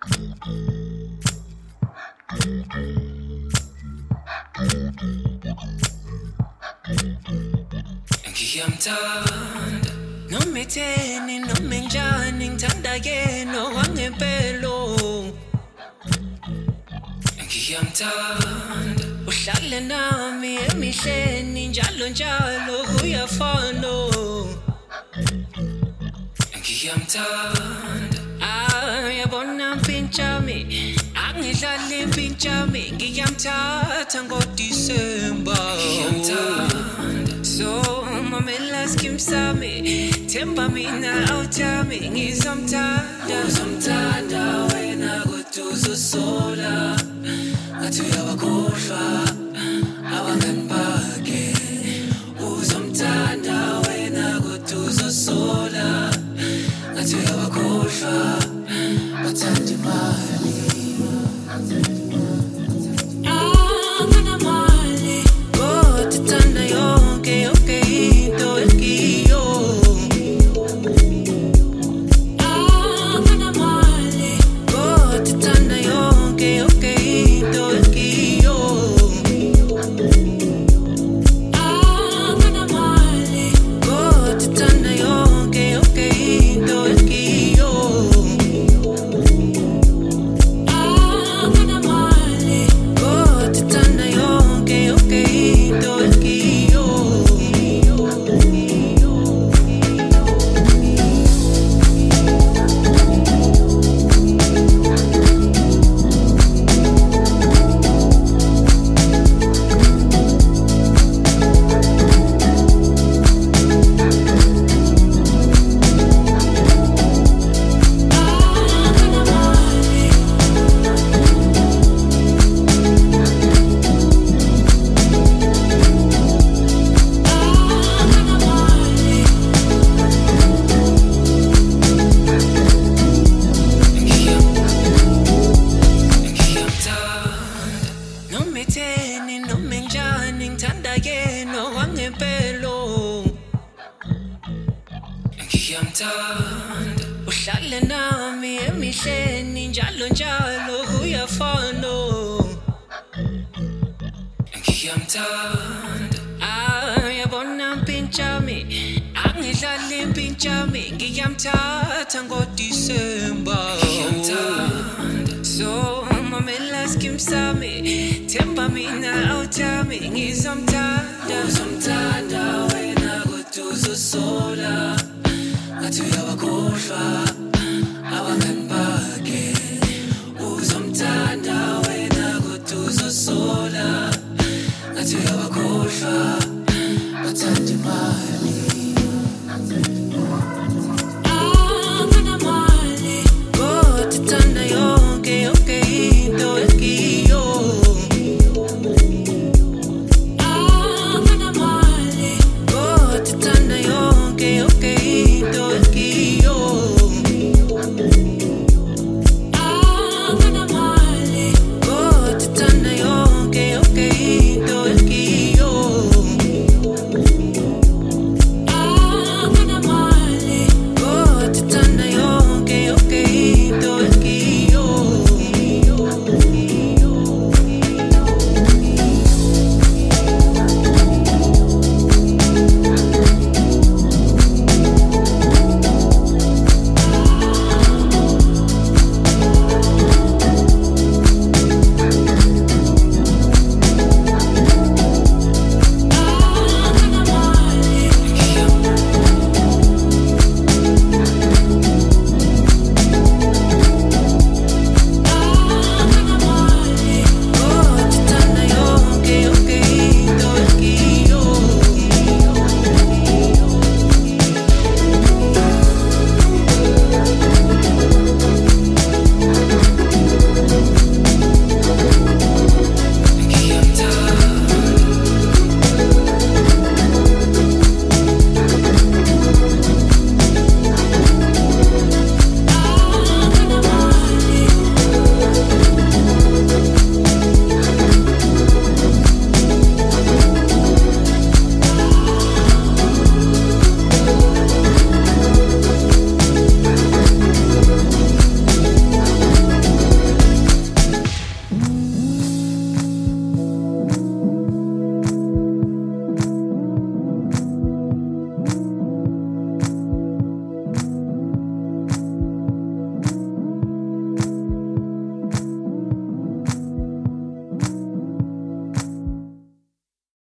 Ngiyamthanda noma etheni noma enjani ngithanda yena wangempelo. Ngiyamthanda uhlale nami emihleni njalo njalo uyafana. Ngiyamthanda yabona mpinchami angidlali mpinchami ngiyamthatha ngoDisemba. So mamela skim sami temba mina awutami ngizomthanda wena kuduzusola ngathi uyabakhohlwa abangani bakhe. Uzomthanda wena kuduzusola ngathi uyabakhohlwa bathanda imali. Ngiyamthanda uhlale nami emihleni njalo njalo uyafana. Ngiyamthanda yabona mpinchami angidlali mpinchami ngiyamthatha ngoDisemba. So mamela skim sami temba mina awutami ngizomthanda wena kuduzusola ngathi uyabakhohlwa abangani bakhe. Uzomthanda wena kuduzusola ngathi uyabakhohlwa bathanda imali. Kodwa